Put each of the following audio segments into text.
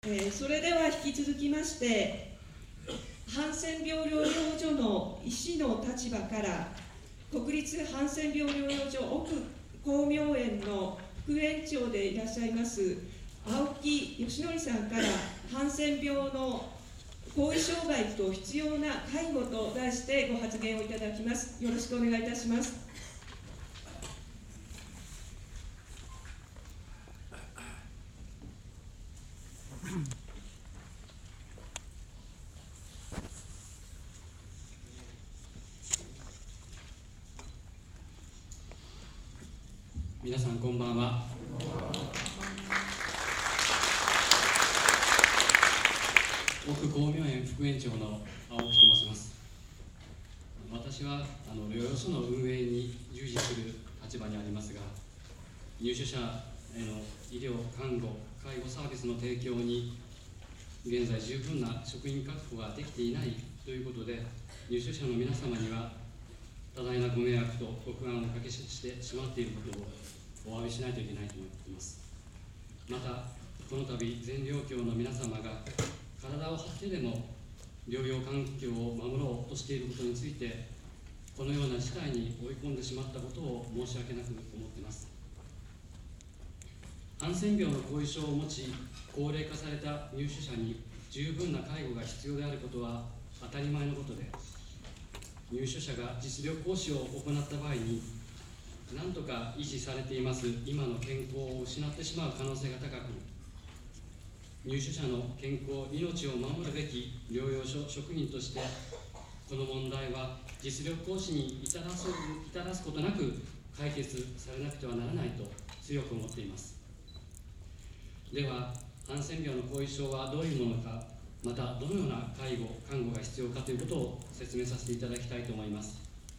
それでは引き続きまして、ハンセン病療養所の医師の立場から、国立ハンセン病療養所奥光明園の副園長でいらっしゃいます青木義則さんから、ハンセン病の後遺障害と必要な介護と題してご発言をいただきます。よろしくお願いいたします。 皆さんこんばんは。奥光明園副園長の青木と申します。私は療養所の運営に従事する立場にありますが、入所者への医療、看護、介護サービスの提供に現在十分な職員確保ができていないということで、入所者の皆様には多大なご迷惑とご不安をおかけしてしまっていることをお詫びしないといけないと思っています。また、この度、全療協の皆様が体を張ってでも療養環境を守ろうとしていることについて、このような事態に追い込んでしまったことを申し訳なく思っています。ハンセン病の後遺症を持ち、高齢化された入所者に十分な介護が必要であることは当たり前のことで、入所者が実力行使を行った場合に、なんとか維持されています今の健康を失ってしまう可能性が高く、入所者の健康、命を守るべき療養所職員として、この問題は実力行使に至らすことなく解決されなくてはならないと強く思っています。では、ハンセン病の後遺症はどういうものか、またどのような介護、看護が必要かということを説明させていただきたいと思います。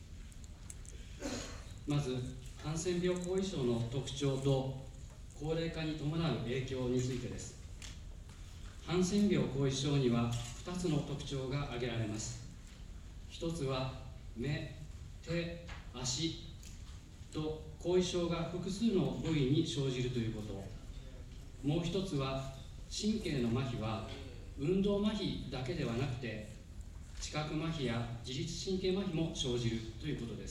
まず、ハンセン病後遺症の特徴と高齢化に伴う影響についてです。ハンセン病後遺症には2つの特徴が挙げられます。1つは目、手、足と後遺症が複数の部位に生じるということ。もう1つは神経の麻痺は運動麻痺だけではなくて、知覚麻痺や自律神経麻痺も生じるということです。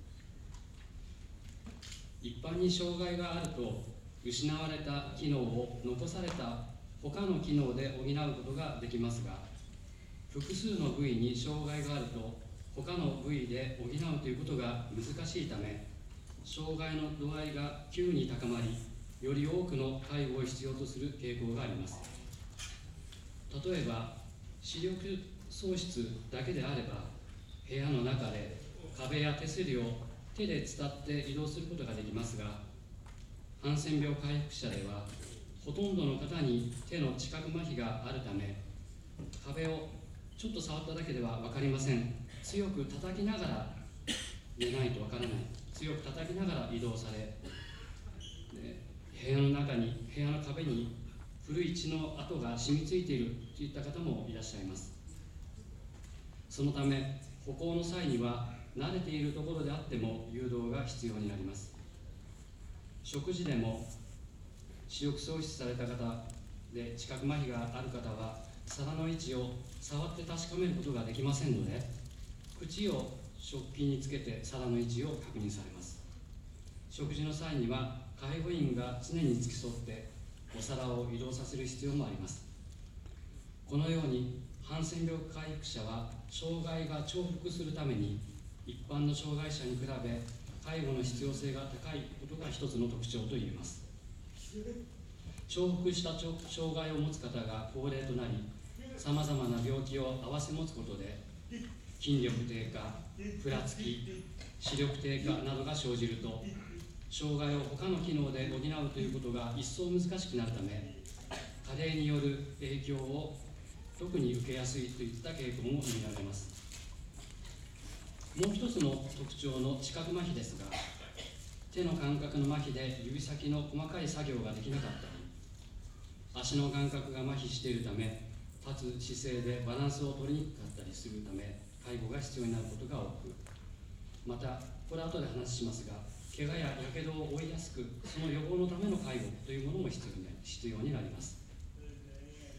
一般に障害があると、失われた機能を残された他の機能で補うことができますが、複数の部位に障害があると、他の部位で補うということが難しいため、障害の度合いが急に高まり、より多くの介護を必要とする傾向があります。例えば、視力喪失だけであれば、部屋の中で壁や手すりを手で伝って移動することができますが、ハンセン病回復者では、ほとんどの方に手の知覚麻痺があるため、壁をちょっと触っただけでは分かりません。強く叩きながらでないと分からない。強く叩きながら移動され、部屋の壁に古い血の跡が染みついているといった方もいらっしゃいます。そのため、歩行の際には慣れているところであっても誘導が必要になります。食事でも視力喪失された方で知覚麻痺がある方は、皿の位置を触って確かめることができませんので、口を食器につけて皿の位置を確認されます。食事の際には介護員が常に付き添ってお皿を移動させる必要もあります。このようにハンセン病回復者は障害が重複するために、一般の障害者に比べ介護の必要性が高いことが一つの特徴と言えます。重複した障害を持つ方が高齢となり、さまざまな病気を併せ持つことで、筋力低下、ふらつき、視力低下などが生じると、障害を他の機能で補うということが一層難しくなるため、加齢による影響を特に受けやすいといった傾向も見られます。もう一つの特徴の知覚麻痺ですが、手の感覚の麻痺で指先の細かい作業ができなかったり、足の感覚が麻痺しているため、立つ姿勢でバランスを取りにくかったりするため、介護が必要になることが多く、また、これは後で話しますが、怪我ややけどを負いやすく、その予防のための介護というものも必要になります。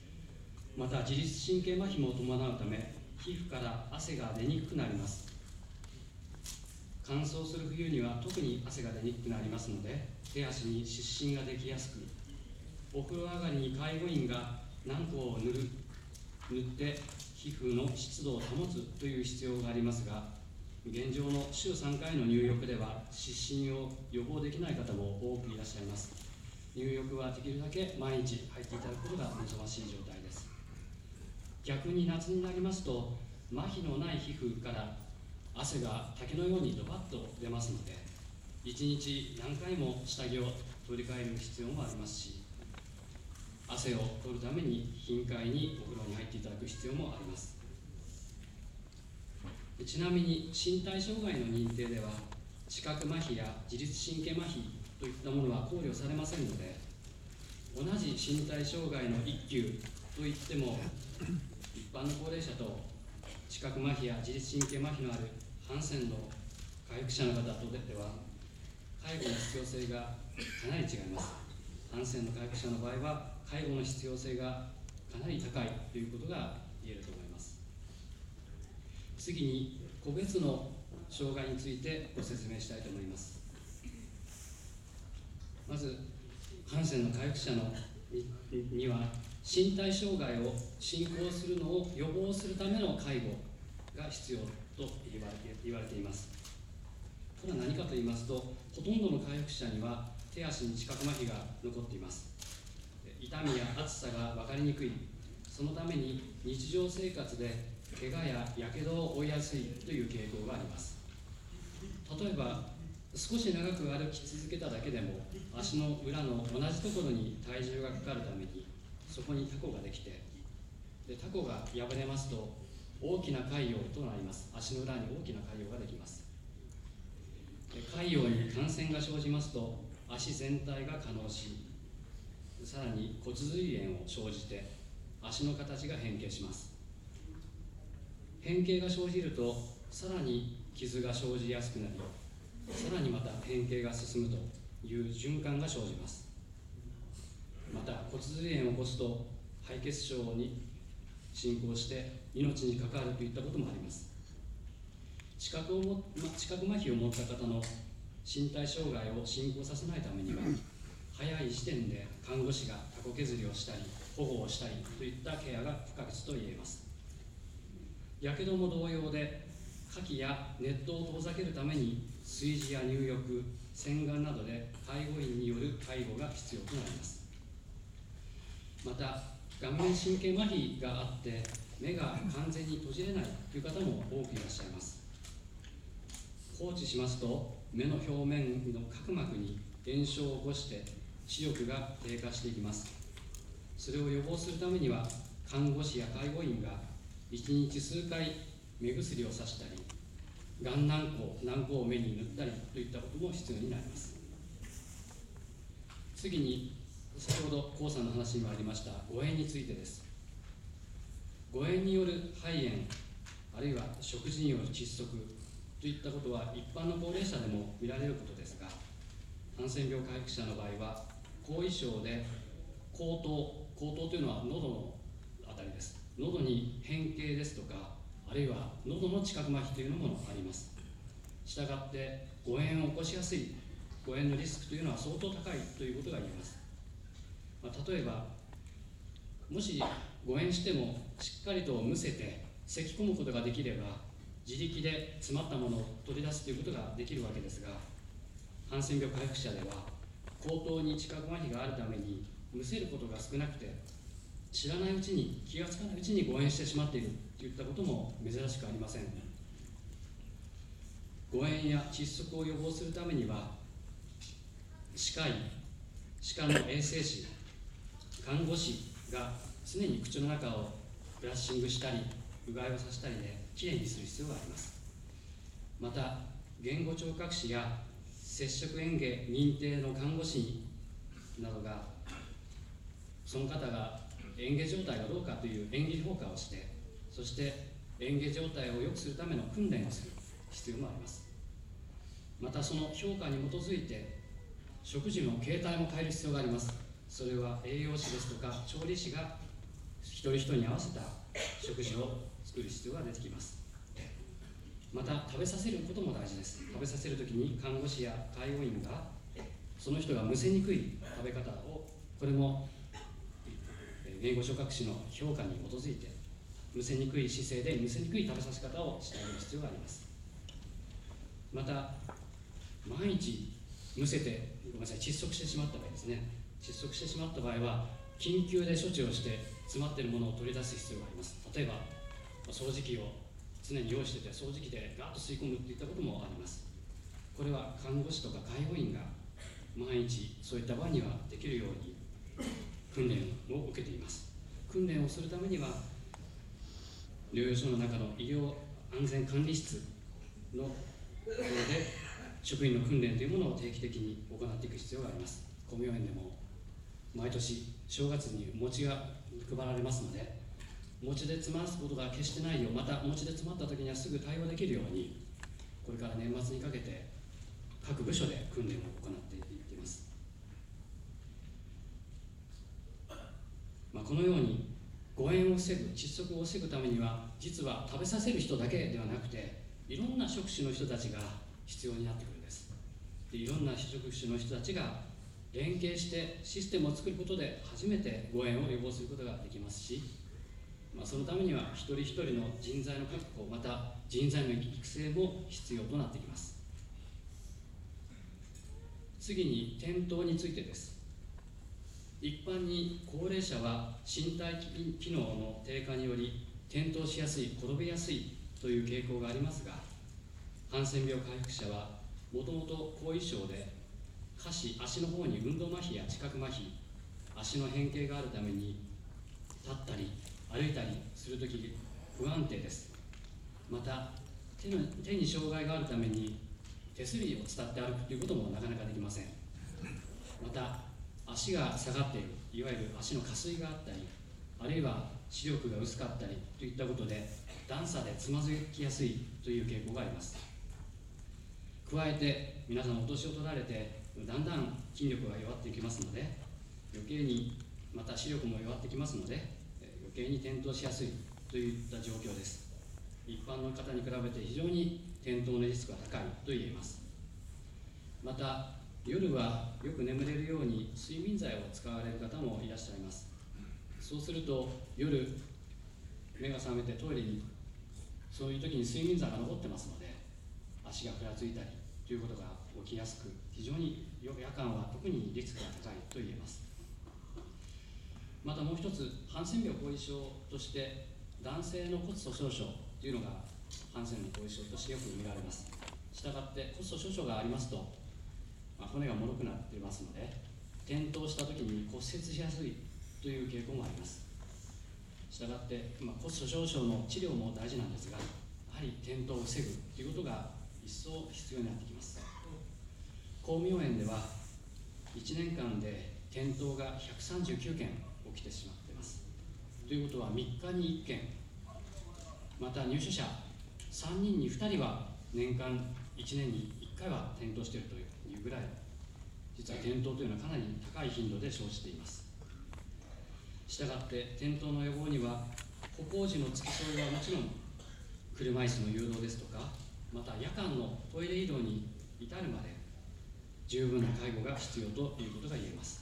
また自律神経麻痺も伴うため皮膚から汗が出にくくなります。乾燥する冬には特に汗が出にくくなりますので、手足に湿疹ができやすく、お風呂上がりに介護員が軟膏を塗って皮膚の湿度を保つという必要がありますが、現状の週3回の入浴では湿疹を予防できない方も多くいらっしゃいます。入浴はできるだけ毎日入っていただくことが望ましい状態です。逆に夏になりますと、麻痺のない皮膚から汗が滝のようにドバッと出ますので、1日何回も下着を取り替える必要もありますし、汗を取るために頻回にお風呂に入っていただく必要もあります。ちなみに身体障害の認定では、視覚麻痺や自律神経麻痺といったものは考慮されませんので、同じ身体障害の一級といっても、一般の高齢者と視覚麻痺や自律神経麻痺のあるハンセンの回復者の方とでは、介護の必要性がかなり違います。ハンセンの回復者の場合は、介護の必要性がかなり高いということが言えると思います。次に、個別の障害についてご説明したいと思います。まず、ハンセンの回復者のには、身体障害を進行するのを予防するための介護が必要と言われています。これは何かと言いますと、ほとんどの回復者には手足に知覚麻痺が残っています。痛みや熱さが分かりにくい、そのために日常生活で怪我ややけどを負いやすいという傾向があります。例えば、少し長く歩き続けただけでも、足の裏の同じところに体重がかかるために、そこにタコができて、タコが破れますと大きな潰瘍となります。足の裏に大きな潰瘍ができます。潰瘍に感染が生じますと、足全体が化膿し、さらに骨髄炎を生じて足の形が変形します。変形が生じると、さらに傷が生じやすくなり、さらにまた変形が進むという循環が生じます。また骨髄炎を起こすと敗血症に進行して命に関わるといったこともあります。知覚麻痺を持った方の身体障害を進行させないためには、早い時点で看護師がタコ削りをしたり保護をしたりといったケアが不可欠と言えます。やけども同様で、火気や熱湯を遠ざけるために炊事や入浴、洗顔などで介護員による介護が必要となります。また、顔面神経麻痺があって目が完全に閉じれないという方も多くいらっしゃいます。放置しますと、目の表面の角膜に炎症を起こして視力が低下していきます。それを予防するためには、看護師や介護員が1日数回目薬をさしたり、眼軟膏を目に塗ったりといったことも必要になります。次に、先ほど黄さんの話にもありました誤嚥についてです。誤嚥による肺炎、あるいは食事による窒息といったことは一般の高齢者でも見られることですが、ハンセン病回復者の場合は後遺症で喉頭というのは喉のあたりです。喉に変形ですとか、あるいは喉の知覚麻痺というのもあります。したがって誤嚥を起こしやすい、誤嚥のリスクというのは相当高いということが言えます。例えば、もし誤嚥してもしっかりとむせて咳き込むことができれば、自力で詰まったものを取り出すということができるわけですが、ハンセン病回復者では喉頭に知覚麻痺があるためにむせることが少なくて、知らないうちに、気がつかないうちに誤嚥してしまっているといったことも珍しくありません。誤嚥や窒息を予防するためには、歯科の衛生士、看護師が常に口の中をブラッシングしたりうがいをさせたりできれいにする必要があります。また、言語聴覚士や摂食嚥下認定の看護師などが、その方が嚥下状態がどうかという嚥下評価をして、そして嚥下状態を良くするための訓練をする必要もあります。また、その評価に基づいて食事の形態も変える必要があります。それは栄養士ですとか調理師が一人一人に合わせた食事を作る必要が出てきます。また食べさせることも大事です。食べさせるときに看護師や介護員がその人がむせにくい食べ方を、これも言語聴覚士の評価に基づいてむせにくい姿勢でむせにくい食べさせ方をしてあげる必要があります。また毎日むせて窒息してしまった場合ですね、窒息してしまった場合は緊急で処置をして詰まっているものを取り出す必要があります。例えば掃除機を常に用意してて掃除機でガーッと吸い込むといったこともあります。これは看護師とか介護員が毎日そういった場合にはできるように訓練を受けています。訓練をするためには療養所の中の医療安全管理室のところで職員の訓練というものを定期的に行っていく必要があります。公明園でも毎年正月に餅が配られますので、餅で詰ますことが決してないよう、また餅で詰まった時にはすぐ対応できるように、これから年末にかけて各部署で訓練を行っていっています。このように誤嚥を防ぐ、窒息を防ぐためには、実は食べさせる人だけではなくて、いろんな職種の人たちが必要になってくるんです。で、いろんな職種の人たちが連携してシステムを作ることで初めて誤嚥を予防することができますし、そのためには一人一人の人材の確保、また人材の育成も必要となってきます。次に転倒についてです。一般に高齢者は身体機能の低下により転倒しやすい、転びやすいという傾向がありますが、ハンセン病回復者はもともと後遺症で下肢、足の方に運動麻痺や知覚麻痺、足の変形があるために立ったり歩いたりするとき不安定です。また手に障害があるために手すりを伝って歩くということもなかなかできません。また足が下がっている、いわゆる足の下垂があったり、あるいは視力が薄かったりといったことで段差でつまずきやすいという傾向があります。加えて皆さんお年を取られてだんだん筋力が弱っていきますので、余計にまた視力も弱ってきますので余計に転倒しやすいといった状況です。一般の方に比べて非常に転倒のリスクが高いと言えます。また夜はよく眠れるように睡眠剤を使われる方もいらっしゃいます。そうすると夜目が覚めてトイレに行く、そういう時に睡眠剤が残ってますので足がふらついたりということが起きやすく、非常に夜間は特にリスクが高いと言えます。またもう一つ、ハンセン病後遺症として男性の骨粗しょう症というのがハンセンの後遺症としてよく見られます。したがって骨粗しょう症がありますと、骨が脆くなっていますので転倒した時に骨折しやすいという傾向もあります。したがって、骨粗しょう症の治療も大事なんですが、やはり転倒を防ぐということが一層必要になってきます。光明園では1年間で転倒が139件起きてしまっています。ということは3日に1件、また入所者3人に2人は年間1年に1回は転倒しているというぐらい、実は転倒というのはかなり高い頻度で生じています。したがって転倒の予防には歩行時の付き添いはもちろん車椅子の誘導ですとか、また夜間のトイレ移動に至るまで十分な介護が必要ということが言えます。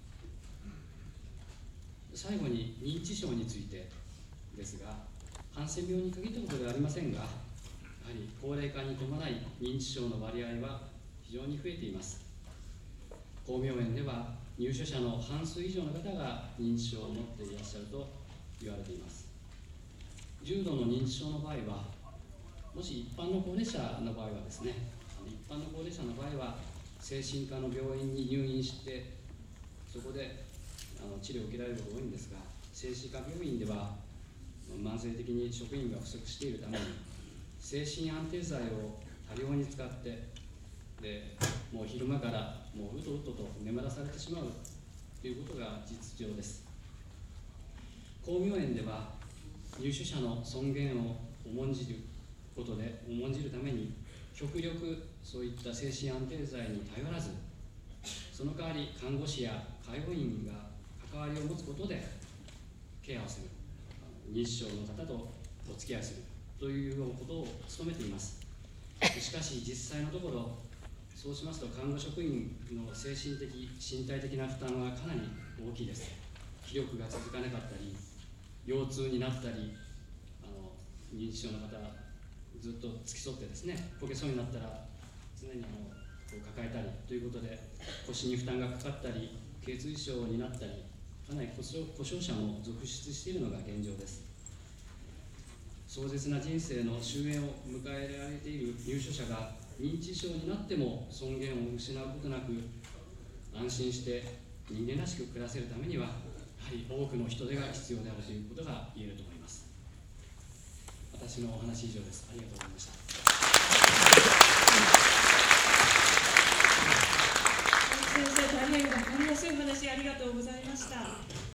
最後に認知症についてですが、ハンセン病に限ったことではありませんが、やはり高齢化に伴い認知症の割合は非常に増えています。光明園では入所者の半数以上の方が認知症を持っていらっしゃると言われています。重度の認知症の場合は、もし一般の高齢者の場合はですね、一般の高齢者の場合は精神科の病院に入院してそこで治療を受けられることが多いんですが、精神科病院では慢性的に職員が不足しているために精神安定剤を多量に使って、でもう昼間からもううとうとと眠らされてしまうということが実情です。光明園では入所者の尊厳を重んじることで、重んじるために極力そういった精神安定剤に頼らず、その代わり看護師や介護員が関わりを持つことで、軽ケアをする、認知症の方とお付き合いするというようなことを努めています。しかし実際のところ、そうしますと看護職員の精神的身体的な負担はかなり大きいです。気力が続かなかったり、腰痛になったり、認知症の方ずっと付き添ってですね、こけそうになったら常にこう抱えたりということで腰に負担がかかったり、頚椎症になったり、かなり故障者も続出しているのが現状です。壮絶な人生の終焉を迎えられている入所者が認知症になっても尊厳を失うことなく安心して人間らしく暮らせるためには、やはり多くの人手が必要であるということが言えると思います。私のお話以上です。ありがとうございました。 先生、大変分かりやすい話ありがとうございました。